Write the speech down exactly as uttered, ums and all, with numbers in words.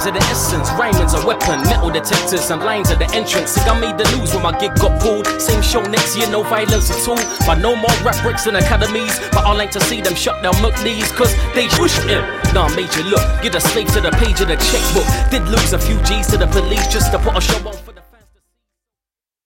are the essence, rhyming's a weapon. Metal detectors and lines at the entrance. See, I made the news when my gig got pulled. Same show next year, no violence at all. But no more rap bricks in academies. But I like to see them shut down milk knees, cause they push it. Nah, major look, get a slave to the page of the checkbook. Did lose a few G's to the police just to put a show on.